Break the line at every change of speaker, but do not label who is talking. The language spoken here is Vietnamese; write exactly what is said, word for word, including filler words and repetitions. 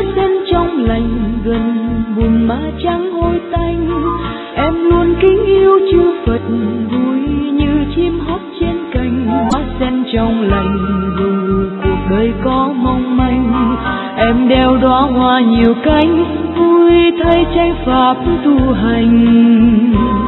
sen trong lành gần buồn má trắng hôi tanh. Em luôn kính yêu chư Phật vui như chim hót trên cành. Má sen trong lành dù cuộc đời có mong manh, em đeo đóa hoa nhiều cánh vui thay tranh pháp tu hành.